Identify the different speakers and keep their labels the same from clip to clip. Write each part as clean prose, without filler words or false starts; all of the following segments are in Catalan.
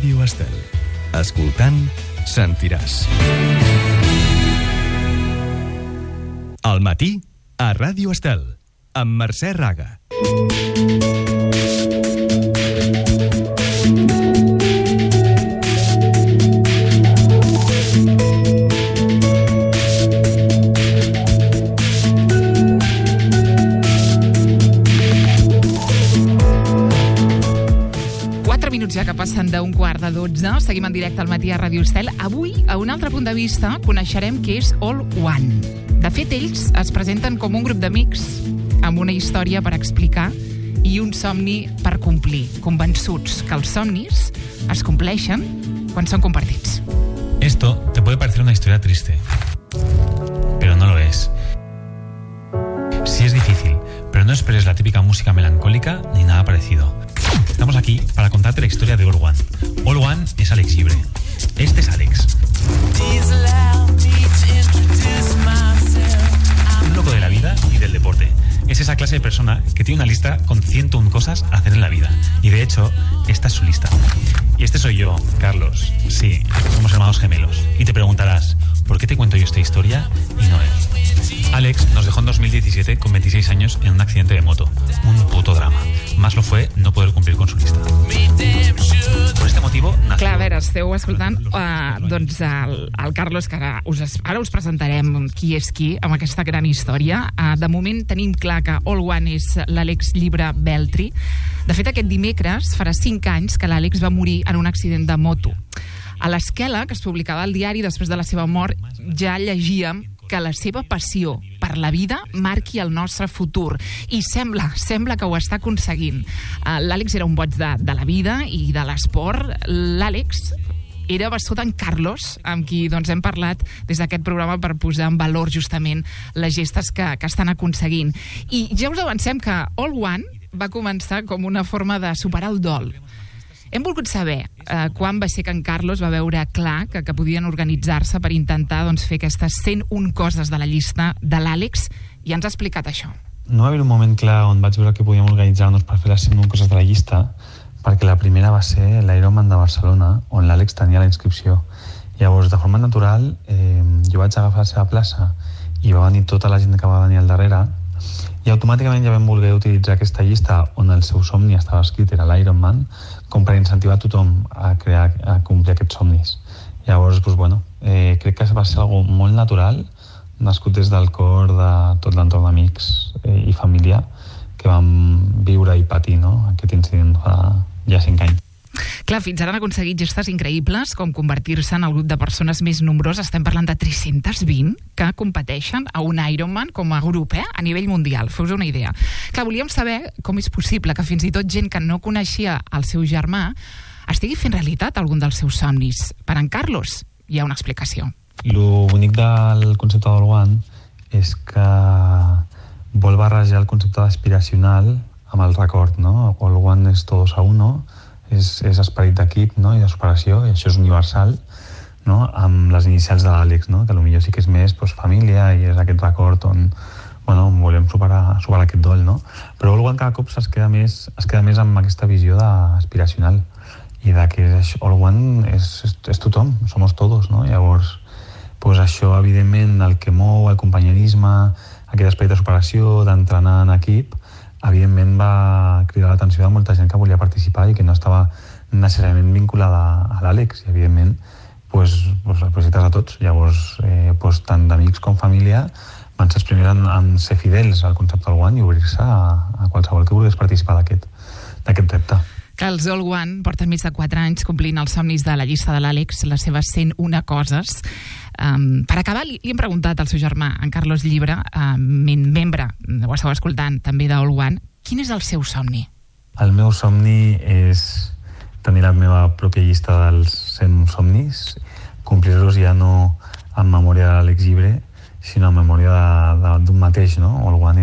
Speaker 1: Ràdio Estel. Escoltant, sentiràs. Al matí, a Ràdio Estel, amb Mercè Raga.
Speaker 2: Ja que passen d'un 11:15, seguim en directe al matí a Ràdio Estel. Avui, a un altre punt de vista, coneixerem què és All One. De fet, ells es presenten com un grup d'amics amb una història per explicar i un somni per complir, convençuts que els somnis es compleixen quan són compartits.
Speaker 3: Esto te puede parecer una historia triste, pero no lo es. Sí es difícil, pero no esperes la típica música melancólica ni nada parecido. Estamos aquí para contarte la historia de All One. All One es Alex Llibre. Este es Alex. Un loco de la vida y del deporte. Es esa clase de persona que tiene una lista con 101 cosas a hacer en la vida. Y de hecho, esta es su lista. Y este soy yo, Carlos. Sí, somos hermanos gemelos. Y te preguntarás, ¿por qué te cuento yo esta historia y no él? Alex nos dejó en 2017 con 26 años en un accidente de moto. Un puto drama. Más lo fue no poder cumplir con su lista. Por este motivo...
Speaker 2: Clar, a veure, esteu escoltant doncs el Carlos, que ara us presentarem qui és qui amb aquesta gran història. De moment tenim clar que All One és l'Àlex Llibre Beltri. De fet, aquest dimecres farà 5 anys que l'Àlex va morir en un accident de moto. A l'esquela, que es publicava al diari després de la seva mort, ja llegíem que la seva passió per la vida marqui el nostre futur. I sembla que ho està aconseguint. L'Àlex era un boig de la vida i de l'esport. L'Àlex era bastó d'en Carlos, amb qui doncs, hem parlat des d'aquest programa per posar en valor justament les gestes que estan aconseguint. I ja us avancem que All One va començar com una forma de superar el dol. Hem volgut saber quan va ser que en Carlos va veure clar que podien organitzar-se per intentar fer aquestes 101 coses de la llista de l'Àlex, i ens ha explicat això.
Speaker 4: No va haver un moment clar on vaig veure que podíem organitzar-nos per fer les 101 coses de la llista, perquè la primera va ser l'Ironman de Barcelona, on l'Àlex tenia la inscripció. Llavors, de forma natural, jo vaig agafar la seva plaça i va venir tota la gent que va venir al darrere, i automàticament ja vam voler utilitzar aquesta llista on el seu somni estava escrit, era l'Ironman, com per incentivar tothom a complir aquests somnis. Llavors, crec que va ser algo molt natural, nascut des del cor de tot l'entorn d'amics i família que vam viure i patir aquest incident fa ja 5 anys.
Speaker 2: Clar, fins ara han aconseguit gestes increïbles, com convertir-se en el grup de persones més nombrós. Estem parlant de 320 que competeixen a un Ironman com a grup, a nivell mundial. Feu-vos una idea. Clar, volíem saber com és possible que fins i tot gent que no coneixia el seu germà estigui fent realitat algun dels seus somnis. Per en Carlos hi ha una explicació.
Speaker 4: Lo bonic del concepte d'All One és que vol barrejar el concepte d'aspiracional amb el record, no? All One és todos a uno, és esperit d'equip, no? I de superació, i això és universal, no? Amb les inicials de l'Àlex, no? Que potser sí que és més família i és aquest record on volem superar aquest dol, no? Però All One cada cop es queda més amb aquesta visió aspiracional i de que All One és tothom, somos todos, no? Llavors, això, evidentment, el que mou el companyerisme, aquest esperit de superació, d'entrenar en equip, evidentment va cridar l'atenció de molta gent que volia participar i que no estava necessàriament vinculada a l'Àlex, i evidentment projectes a tots. Llavors, tant d'amics com família van ser els primers en ser fidels al concepte All One i obrir-se a qualsevol que volgués participar d'aquest repte.
Speaker 2: Que els All One porten més de 4 anys complint els somnis de la llista de l'Àlex, les seves 101 coses. Per acabar, li hem preguntat al seu germà, en Carlos Llibre, membre, ho esteu escoltant, també d'All One, quin és el seu somni?
Speaker 4: El meu somni és tenir la meva pròpia llista dels 101 somnis, complir-los ja no en memòria de l'Àlex Llibre, sinó en memòria d'un mateix, no? All One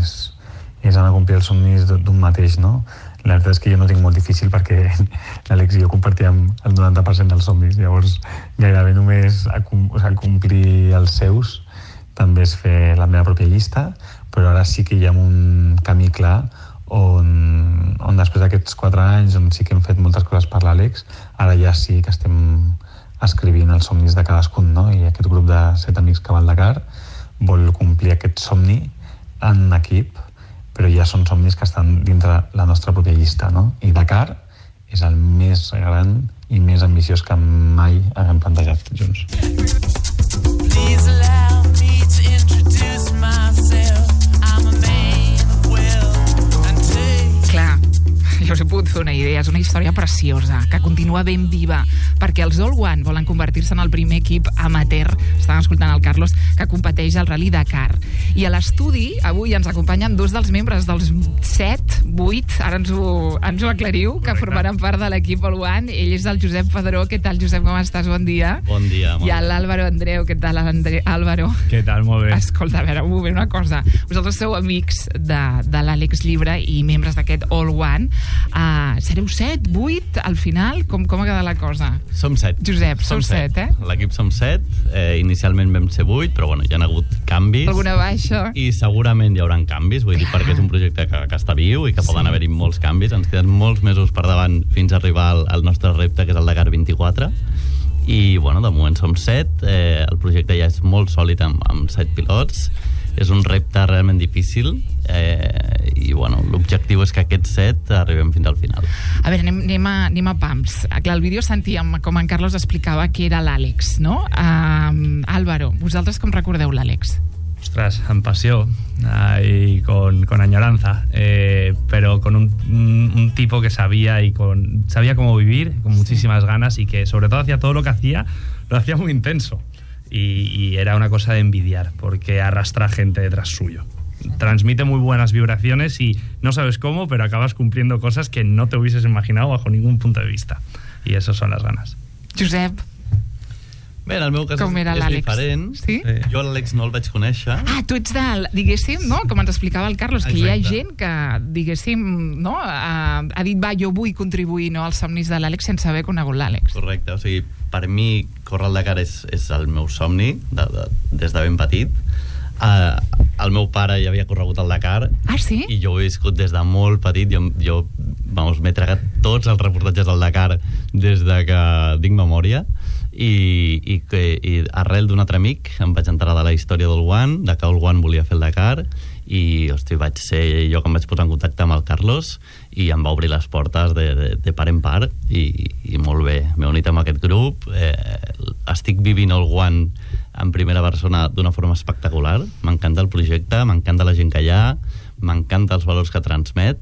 Speaker 4: és anar a complir els somnis d'un mateix, no? La veritat és que jo no tinc molt difícil perquè l'Àlex i jo compartíem el 90% dels somnis, llavors gairebé només complir els seus també és fer la meva pròpia llista, però ara sí que hi ha un camí clar on després d'aquests 4 anys on sí que hem fet moltes coses per l'Àlex, ara ja sí que estem escrivint els somnis de cadascun, no? I aquest grup de 7 amics que va al Dakar vol complir aquest somni en equip, però ja són somnis que estan dintre la nostra pròpia llista, no? I Dakar és el més gran i més ambiciós que mai haguem plantejat junts.
Speaker 5: Please allow me to introduce myself. I'm a man of wealth and taste.
Speaker 2: Clar, jo us he pogut fer una idea. És una història preciosa, que continua ben viva, perquè els All One volen convertir-se en el primer equip amateur, estàvem escoltant el Carlos, que competeix al Rally Dakar. I a l'estudi, avui ens acompanyen 2 dels membres dels 7, 8, ara ens ho aclariu, que formaran part de l'equip All One. Ell és el Josep Padró. Què tal, Josep, com estàs? Bon dia.
Speaker 6: Bon dia.
Speaker 2: I l'Àlvaro Andreu. Què tal, Àlvaro?
Speaker 3: Què tal? Molt bé.
Speaker 2: Escolta, a veure, un moment, una cosa. Vosaltres sou amics de l'Àlex Llibre i membres d'aquest All One. Sereu 7, 8, al final? Com ha quedat la cosa?
Speaker 6: Som 7.
Speaker 2: Josep, som 7, eh?
Speaker 6: L'equip som 7. Inicialment vam ser 8, però bueno, hi ha hagut canvis.
Speaker 2: Alguna baixa?
Speaker 6: I segurament hi haurà canvis, vull dir, perquè és un projecte que està viu i que poden haver-hi molts canvis. Ens queden molts mesos per davant fins a arribar al nostre repte, que és el Dakar 24. I, bueno, de moment som 7. El projecte ja és molt sòlid amb 7 pilots. És un repte realment difícil i, bueno, l'objectiu és que aquests 7 arribem fins al final.
Speaker 2: A veure, anem a pams. Clar, al vídeo sentíem com en Carlos explicava que era l'Àlex, no? Álvaro, vosaltres com recordeu l'Àlex?
Speaker 7: Ostras, amb passió y con añoranza, pero con un tipo que sabía cómo vivir, con muchísimas ganas, y que sobre todo hacía todo lo que hacía, lo hacía muy intenso. Y era una cosa de envidiar, porque arrastra gente detrás suyo. Transmite muy buenas vibraciones y no sabes cómo, pero acabas cumpliendo cosas que no te hubieses imaginado bajo ningún punto de vista. Y eso son las ganas.
Speaker 2: Josep.
Speaker 6: Bé, en el meu cas
Speaker 2: com era
Speaker 6: és diferent.
Speaker 2: Sí?
Speaker 6: Jo l'Àlex no el vaig conèixer.
Speaker 2: Tu ets diguéssim, no? Com ens explicava el Carlos, que
Speaker 6: Exacte.
Speaker 2: hi ha gent que, diguéssim, no? Ha dit, jo vull contribuir, no, als somnis de l'Àlex sense haver conegut l'Àlex.
Speaker 6: Correcte, o sigui, per mi córrer el Dakar és el meu somni des de ben petit. El meu pare ja havia corregut el Dakar.
Speaker 2: Ah, sí?
Speaker 6: I jo ho he viscut des de molt petit. Jo m'he tragat tots els reportatges del Dakar des de que tinc memòria. I arrel d'un altre amic em vaig enterar de la història del One, de que el One volia fer el Dakar, i hosti, vaig ser jo que em vaig posar en contacte amb el Carlos i em va obrir les portes de part en part i molt bé, m'he unit amb aquest grup. Estic vivint el One en primera persona d'una forma espectacular. M'encanta el projecte, m'encanta la gent que hi ha, m'encanta els valors que transmet.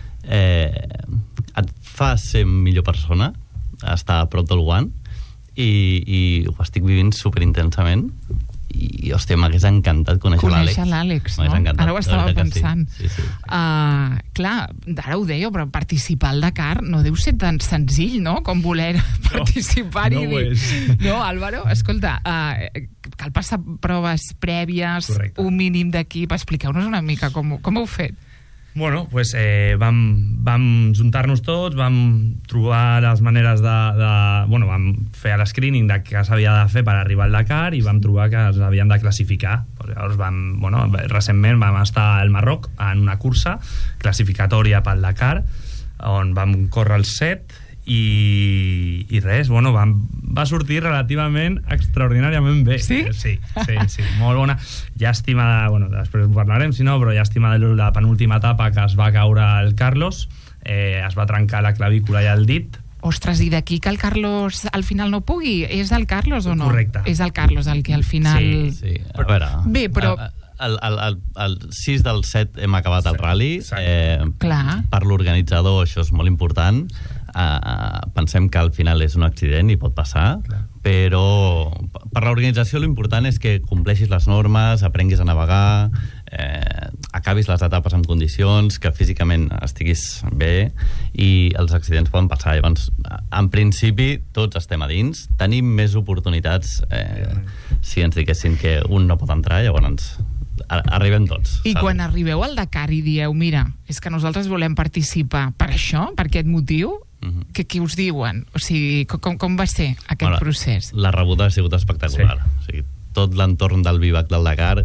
Speaker 6: Et fa ser millor persona estar a prop del One i ho estic vivint superintensament i, hòstia, m'hagués encantat conèixer
Speaker 2: l'Àlex, no? Ara ho estava pensant.
Speaker 6: Sí.
Speaker 2: Clar, ara ho dèieu, però participar al Dakar no deu ser tan senzill, no?, com voler participar-hi.
Speaker 7: No ho és.
Speaker 2: No, Álvaro, escolta, cal passar proves prèvies,
Speaker 7: correcte.
Speaker 2: Un mínim d'equip. Expliqueu-nos una mica com ho heu fet.
Speaker 7: Bueno, pues vam juntar-nos tots, vam trobar les maneres vam fer l'escreening de què s'havia de fer per arribar al Dakar i vam trobar que els havien de classificar. Pues llavors recentment vam estar al Marroc en una cursa classificatòria pel Dakar on vam córrer els 7 i res, va sortir relativament extraordinàriament bé.
Speaker 2: Sí?
Speaker 7: Sí, molt bona. Llàstima, després ho parlarem, si no, però llàstima de la penúltima etapa que es va caure el Carlos, es va trencar la clavícula i el dit.
Speaker 2: Ostres, i d'aquí que el Carlos al final no pugui? És el Carlos o no?
Speaker 7: Correcte.
Speaker 2: És el Carlos el que al final...
Speaker 6: Sí. A veure...
Speaker 2: Bé, però...
Speaker 6: El 6 del 7 hem acabat el rally.
Speaker 2: Clar.
Speaker 6: Per l'organitzador això és molt important. Pensem que al final és un accident i pot passar, però per l'organització l'important és que compleixis les normes, aprenguis a navegar, acabis les etapes en condicions, que físicament estiguis bé, i els accidents poden passar. Llavors, en principi tots estem a dins, tenim més oportunitats si ens diguessin que un no pot entrar, llavors arribem tots.
Speaker 2: I quan arribeu al Dakar i dieu, mira, és que nosaltres volem participar per això, per aquest motiu, què us diuen? O sigui, com va ser aquest procés?
Speaker 6: La rebuda ha sigut espectacular. Sí. O sigui, tot l'entorn del vivac del Dakar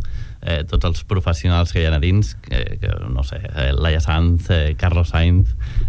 Speaker 6: tots els professionals que hi ha a dins, que no sé, Laia Sanz, Carlos Sainz,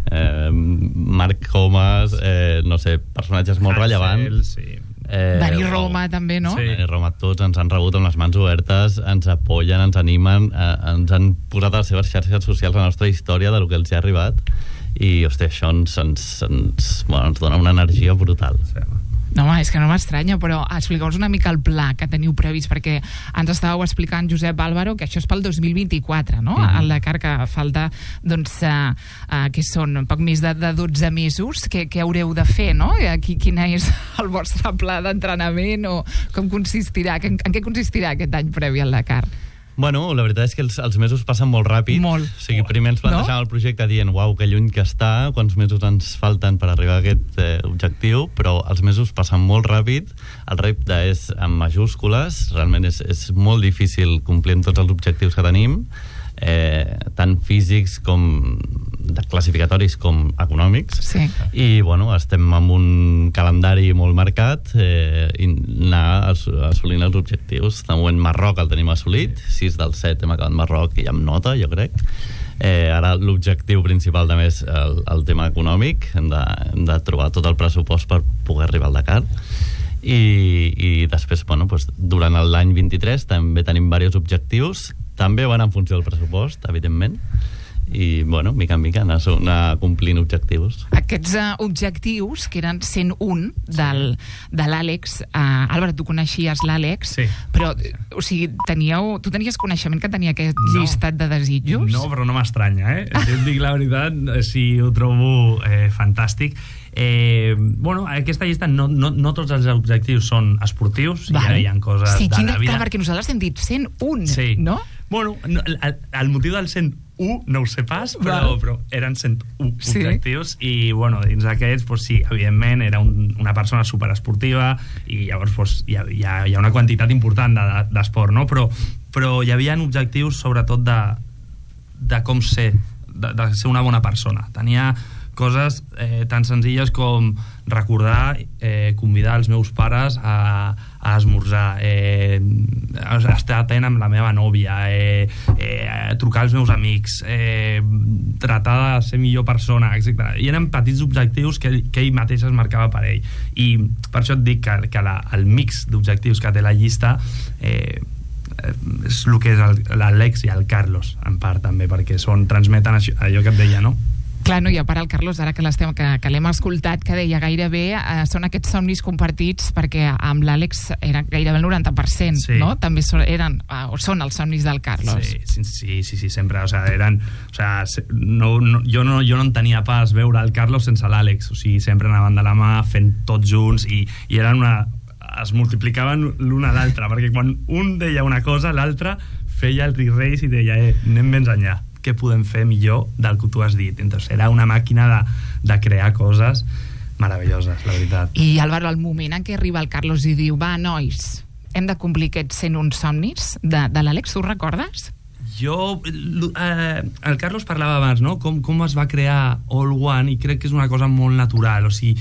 Speaker 6: Marc Comas, no sé, personatges molt rellevants.
Speaker 7: Sí.
Speaker 2: Dani Roma també, no?
Speaker 7: Sí.
Speaker 6: Dani Roma, tots ens han rebut amb les mans obertes, ens apoyen, ens animen, ens han posat a les seves xarxes socials la nostra història de lo que els hi ha arribat, i hòstia, això ens dona una energia brutal.
Speaker 2: No, home, és que no m'estranya, però expliqueu-nos una mica el pla que teniu previst, perquè ens estàveu explicant, Josep Álvaro, que això és pel 2024, no? El Dakar, que falta, doncs, que són poc més de 12 mesos. Què haureu de fer, no? Quin és el vostre pla d'entrenament, o com consistirà? En què consistirà aquest any previ al Dakar?
Speaker 6: Bueno, la veritat és que els mesos passen molt ràpid.
Speaker 2: Molt.
Speaker 6: O sigui, primer ens plantejàvem el projecte dient, uau, que lluny que està, quants mesos ens falten per arribar a aquest objectiu, però els mesos passen molt ràpid, el repte és en majúscules, realment és molt difícil complir amb tots els objectius que tenim, tant físics com de classificatoris com econòmics.
Speaker 2: Sí.
Speaker 6: I bueno, estem amb un calendari molt marcat, i anar assolint els objectius. De moment Marroc el tenim assolit, 6 del 7 hem acabat Marroc i amb nota, jo crec. Ara l'objectiu principal també és el tema econòmic, hem de trobar tot el pressupost per poder arribar al Dakar. I després, bueno, doncs, durant l'any 23 també tenim diversos objectius, també van en funció del pressupost, evidentment, i, bueno, mica en mica anar complint objectius.
Speaker 2: Aquests objectius, que eren 101 de l'Àlex, Álvaro, tu coneixies l'Àlex,
Speaker 7: Sí.
Speaker 2: però, o sigui, tu tenies coneixement que tenia aquest llistat de desitjos?
Speaker 7: No, però no m'estranya, Si et dic la veritat, sí, ho trobo fantàstic. Bueno, aquesta llista no tots els objectius són esportius,
Speaker 2: Vale.
Speaker 7: hi ha coses
Speaker 2: sí,
Speaker 7: de la vida.
Speaker 2: Clar, perquè nosaltres hem dit 101,
Speaker 7: Sí.
Speaker 2: no?
Speaker 7: Bueno, el motiu del 101 no ho sé pas, però eren 101
Speaker 2: Sí.
Speaker 7: objectius, i bueno, dins d'aquests, doncs, sí, evidentment era una persona superesportiva, i llavors doncs, hi ha una quantitat important d'esport, no? Però hi havia objectius sobretot de com ser, de ser una bona persona. Tenia coses tan senzilles com recordar, convidar els meus pares a esmorzar, estar atent amb la meva nòvia, trucar als meus amics, tratar de ser millor persona, etc. I eren petits objectius que ell mateix es marcava per ell. I per això et dic que el mix d'objectius que té la llista és el que és l'Àlex i el Carlos, en part també, perquè transmeten allò que et deia, no?
Speaker 2: Clar, no, i a part el Carlos, ara que l'hem escoltat, que deia gairebé són aquests somnis compartits, perquè amb l'Àlex era gairebé el 90%,
Speaker 7: Sí.
Speaker 2: no? També són els somnis del Carlos.
Speaker 7: Sí, sempre, jo no en tenia pas veure el Carlos sense l'Àlex, o sigui, sempre anaven de la mà fent tots junts, i eren es multiplicaven l'un a l'altre, perquè quan un deia una cosa, l'altre feia el re-race i deia, anem més enllà, què podem fer millor del que tu has dit. Entonces era una màquina de crear coses meravelloses, la veritat.
Speaker 2: I Álvaro, el moment en què arriba el Carlos i diu, va, nois, hem de complir aquests 101 somnis de l'Àlex, tu ho recordes?
Speaker 7: El Carlos parlava abans, no? Com es va crear All One, i crec que és una cosa molt natural, o sigui,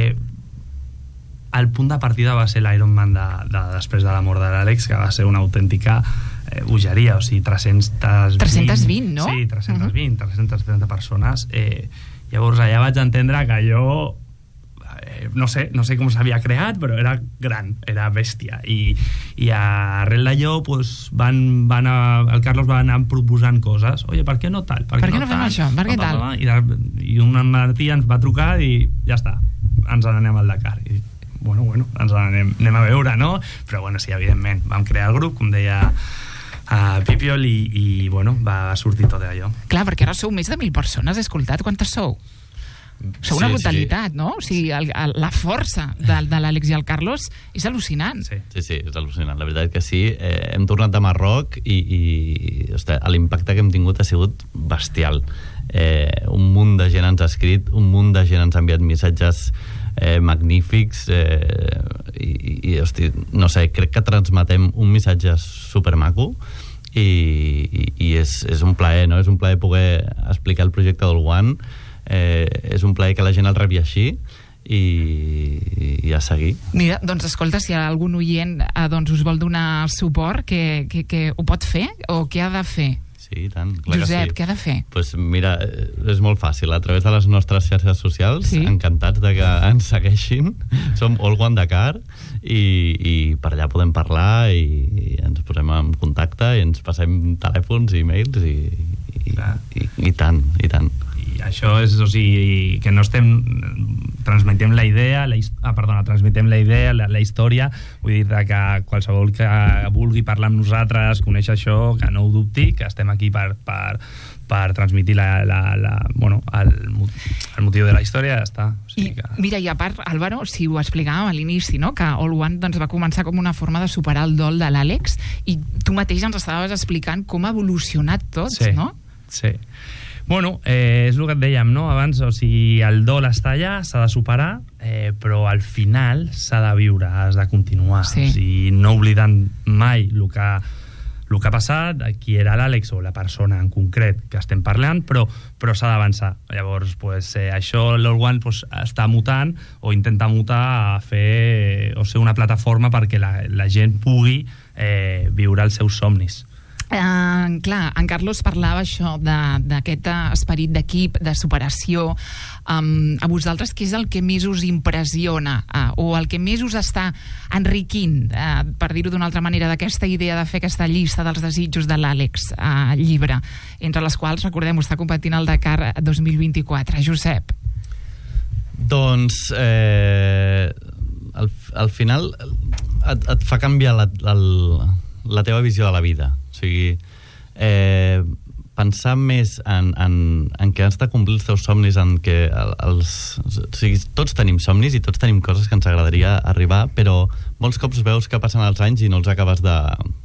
Speaker 7: el punt de partida va ser l'Ironman després de la mort de l'Àlex, que va ser una autèntica bogeria, o sigui, 320,
Speaker 2: no?
Speaker 7: Sí, 330 persones. Llavors allà vaig entendre que allò no sé com s'havia creat, però era gran, era bèstia, i arrel d'allò pues, el Carlos va anar proposant coses. Oye, per què no tal?
Speaker 2: Per què no fem això? Per què tal?
Speaker 7: I un matí ens va trucar i ja està, ens n'anem al Dakar. I bueno, ens anem a veure, no? Però bueno, sí, evidentment, vam crear el grup, com deia Pipiol, i bueno, va sortir tot allò.
Speaker 2: Clar, perquè ara sou més de 1.000 persones, he escoltat, quantes sou? Sou una brutalitat, no? O sigui, la força de l'Àlex i el Carlos és al·lucinant.
Speaker 6: Sí, és al·lucinant, la veritat que sí. Hem tornat de Marroc i l'impacte que hem tingut ha sigut bestial. Un munt de gent ens ha escrit, un munt de gent ens ha enviat missatges magnífics, i hosti, no sé, crec que transmetem un missatge supermaco, i és un plaer, no? És un plaer poder explicar el projecte del One, és un plaer que la gent el rebi així, i a seguir.
Speaker 2: Mira, doncs escolta, si algun oient doncs us vol donar suport, que ho pot fer o què ha de fer?
Speaker 6: Sí, tant, clar
Speaker 2: Josep,
Speaker 6: que sí.
Speaker 2: què ha de fer?
Speaker 6: Pues mira, és molt fàcil. A través de les nostres xarxes socials,
Speaker 2: Sí.
Speaker 6: encantats de que ens segueixin. Som All One Dakar i per allà podem parlar i ens posem en contacte i ens passem telèfons i e-mails i tant, i tant.
Speaker 7: I això és, o sigui, que no estem transmetem la idea, transmetem la idea, la història, vull dir que qualsevol que vulgui parlar amb nosaltres, conèixer això, que no ho dubti, que estem aquí per transmetir el motiu de la història, ja està. O sigui que...
Speaker 2: Mira, i a part, Álvaro, si ho explicàvem a l'inici, no? Que All One doncs, va començar com una forma de superar el dol de l'Àlex, i tu mateix ens estaves explicant com ha evolucionat tot,
Speaker 7: sí,
Speaker 2: no?
Speaker 7: Sí. Bueno, és el que et dèiem, no? Abans, o sigui, el dol està allà, s'ha de superar, però al final s'ha de viure, has de continuar.
Speaker 2: Sí.
Speaker 7: O sigui, no oblidant mai el que ha passat, qui era l'Àlex o la persona en concret que estem parlant, però s'ha d'avançar. Llavors, pues, això l'All One pues, està mutant o intenta mutar a fer o ser una plataforma perquè la gent pugui viure els seus somnis.
Speaker 2: Clar, en Carlos parlava això d'aquest esperit d'equip, de superació. A vosaltres què és el que més us impressiona o el que més us està enriquint, per dir-ho d'una altra manera, d'aquesta idea de fer aquesta llista dels desitjos de l'Àlex llibre, entre les quals, recordem, està competint el Dakar 2024. Josep?
Speaker 6: Doncs al final et fa canviar la teva visió de la vida. O sigui, pensar més en què has de complir els teus somnis, en què o sigui, tots tenim somnis i tots tenim coses que ens agradaria arribar, però molts cops veus que passen els anys i no els acabes de...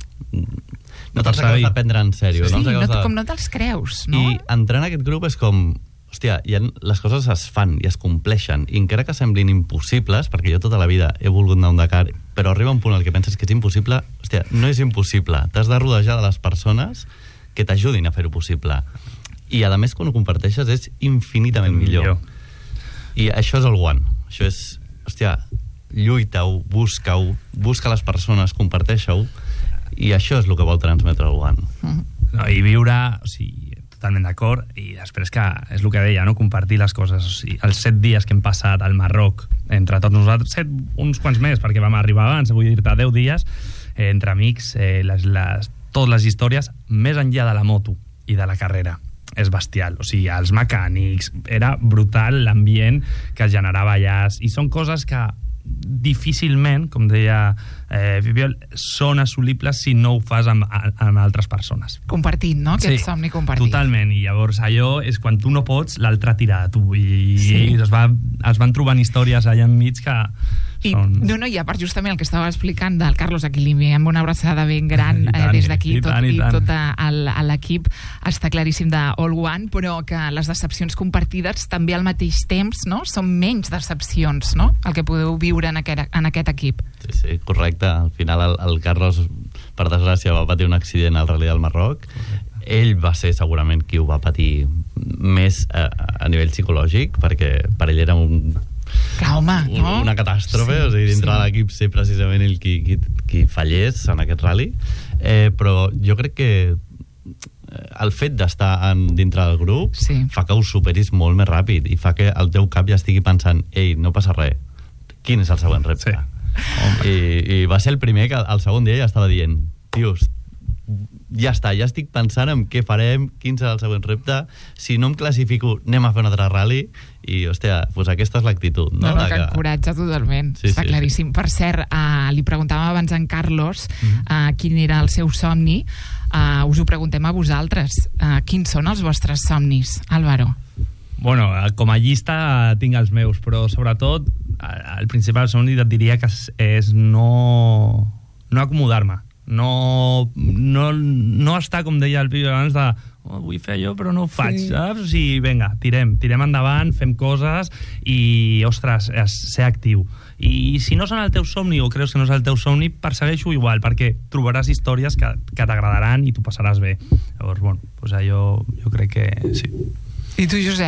Speaker 6: no te'ls acabes de prendre en sèrio.
Speaker 2: Sí, com no te'ls creus, no?
Speaker 6: I entrar en aquest grup és com... Hòstia, les coses es fan i es compleixen, i encara que semblin impossibles, perquè jo tota la vida he volgut anar a un Dakar, però arriba un punt en què penses que és impossible, hòstia, no és impossible, t'has de rodejar de les persones que t'ajudin a fer-ho possible, i a més quan ho comparteixes és infinitament millor. I això és el One, això és, hòstia, lluita-ho, busca-ho, busca les persones, comparteix-ho, i això és el que vol transmetre el One.
Speaker 7: No, i viure, o sigui, totalment d'acord, i després que és el que deia, no? Compartir les coses, o sigui, els 7 dies que hem passat al Marroc entre tots nosaltres, uns quants més perquè vam arribar abans, vull dir-te 10 dies entre amics, totes les històries més enllà de la moto i de la carrera és bestial, o sigui, els mecànics era brutal l'ambient que es generava allà, i són coses que difícilment, com deia Viviol, són assolibles si no ho fas amb altres persones.
Speaker 2: Compartit, no? Aquest somni compartit.
Speaker 7: Totalment, i llavors allò és quan tu no pots, l'altre tira a tu, i es van trobant històries allà enmig que són...
Speaker 2: I a part justament el que estava explicant del Carlos, aquí li enviem una abraçada ben gran des d'aquí, tot l'equip està claríssim de All One, però que les decepcions compartides també al mateix temps, no? Són menys decepcions, no? El que podeu viure en aquest equip.
Speaker 6: Sí, correcte. Al final el Carlos, per desgràcia, va patir un accident al Rally del Marroc. Ell va ser segurament qui ho va patir més a nivell psicològic, perquè per ell era una catàstrofe, o sigui, dintre de l'equip ser precisament ell qui fallés en aquest rally, però jo crec que el fet d'estar dintre del grup fa que ho superis molt més ràpid i fa que el teu cap ja estigui pensant, ei, no passa res, quin és el següent repte? I va ser el primer que el segon dia ja estava dient, tios, ja està, ja estic pensant en què farem, quin serà el següent repte, si no em classifico anem a fer un altre rally, i hòstia, doncs aquesta és l'actitud, no?
Speaker 2: Que encoratja totalment, està claríssim. Per cert, li preguntàvem abans a en Carlos quin era el seu somni, us ho preguntem a vosaltres, quins són els vostres somnis, Álvaro?
Speaker 7: Bueno, com a llista tinc els meus, però sobretot el principal somni et diria que és no acomodar-me, no estar, com deia el Pipi abans, de vull fer allò però no ho faig, saps? O sigui, vinga, tirem endavant, fem coses i, ostres, ser actiu. I si no són el teu somni o creus que no és el teu somni, persegueix-ho igual, perquè trobaràs històries que t'agradaran i t'ho passaràs bé. Llavors, bueno, doncs jo crec que sí.
Speaker 2: I tu, Josep?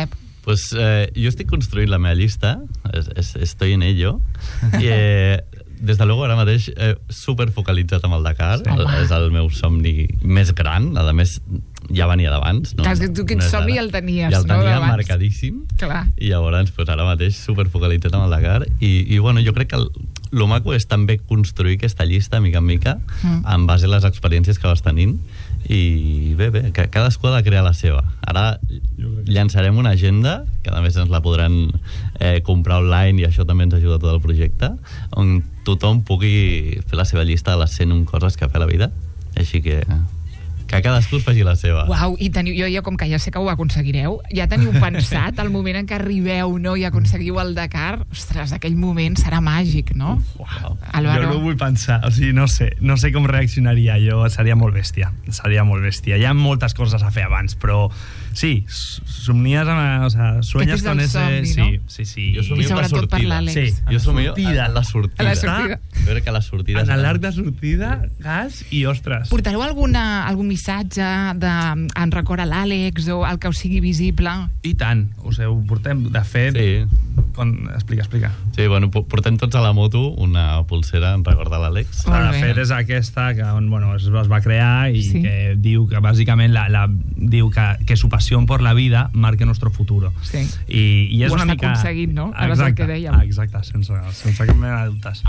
Speaker 6: Pues jo estic construint la meva llista, estoy en ello, i des de luego ara mateix super focalitzat amb el Dakar, és el meu somni més gran, a més ja venia d'abans.
Speaker 2: Clar, és que tu aquest somni ja el tenies, no?
Speaker 6: Ja el tenia marcadíssim.
Speaker 2: Clar.
Speaker 6: I llavors, pues, ara mateix super focalitzat amb el Dakar i bueno, jo crec que el maco és també construir aquesta llista mica en mica en base a les experiències que vas tenint i bé, que cadascú ha de crear la seva. Ara llançarem una agenda, que a més ens la podran comprar online i això també ens ajuda a tot el projecte, on tothom pugui fer la seva llista de les 101 coses que ha fet a la vida. Així que cadascú es faci la seva.
Speaker 2: Uau, i jo com que ja sé que ho aconseguireu, ja teniu pensat el moment en què arribeu, no, i aconseguiu el Dakar? Ostres, aquell moment serà màgic, no?
Speaker 7: Uau.
Speaker 2: Álvaro.
Speaker 7: Jo no ho vull pensar, o sigui, no sé com reaccionaria jo, seria molt bèstia. Hi ha moltes coses a fer abans, però sí, somnies amb... O sea, sueñas con ese...
Speaker 2: Somni, no?
Speaker 7: Sí.
Speaker 6: Jo somio
Speaker 2: I sobretot per l'Àlex.
Speaker 7: Sí,
Speaker 6: jo somio la sortida.
Speaker 2: La sortida.
Speaker 6: Jo crec que la sortida...
Speaker 7: En l'arc de sortida, gas i ostres.
Speaker 2: Portareu algun missatge en record a l'Àlex o el que us sigui visible?
Speaker 7: I tant, ho portem, de fet...
Speaker 6: Sí.
Speaker 7: Explica.
Speaker 6: Sí, bueno, portem tots a la moto una pulsera en record de l'Àlex.
Speaker 7: La de fet és aquesta que es va crear i
Speaker 2: sí,
Speaker 7: que diu que bàsicament diu que su pasión por la vida marque nuestro futuro.
Speaker 2: Sí.
Speaker 7: I és
Speaker 2: ho
Speaker 7: una
Speaker 2: està
Speaker 7: mica...
Speaker 2: aconseguint, no? Ara és el que dèiem.
Speaker 7: Exacte, sense cap mena de dubtes.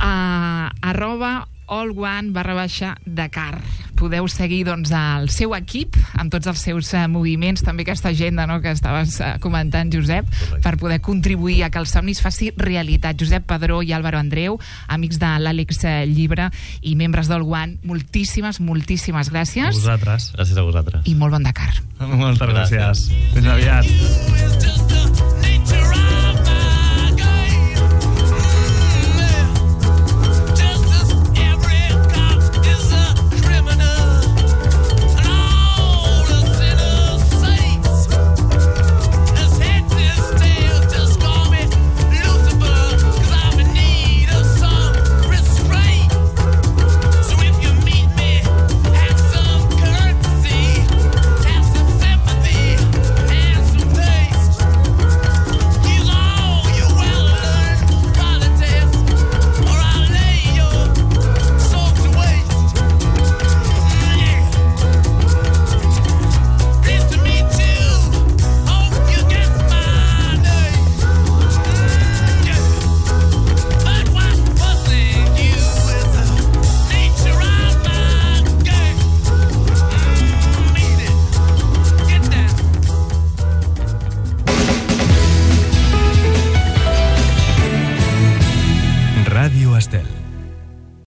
Speaker 2: @allone_Dakar. Podeu seguir doncs el seu equip amb tots els seus moviments, també aquesta agenda, no, que estaves comentant, Josep. Correcte. Per poder contribuir a que el somni es faci realitat. Josep Padró i Álvaro Andreu, amics de l'Àlex Llibre i membres d'All One, moltíssimes gràcies.
Speaker 7: A vosaltres.
Speaker 6: Gràcies a vosaltres.
Speaker 2: I molt bon Dakar.
Speaker 7: Moltes gràcies. Fins aviat.